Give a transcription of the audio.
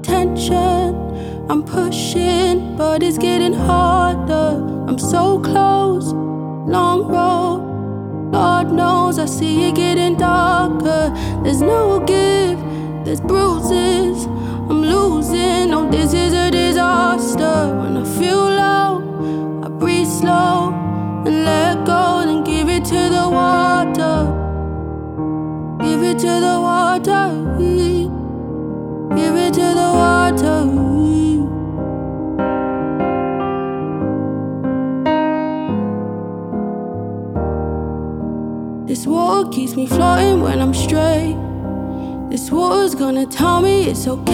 attention. I'm pushing, but it's getting harder. I'm so close, long road. Lord knows I see it getting darker. There's no give, there's bruises. I'm losing, oh this is a disaster. When I feel low, I breathe slow and let go, then give it to the water. Give it to the water. Give it to the water. This water keeps me floating when I'm straight. This water's gonna tell me it's okay.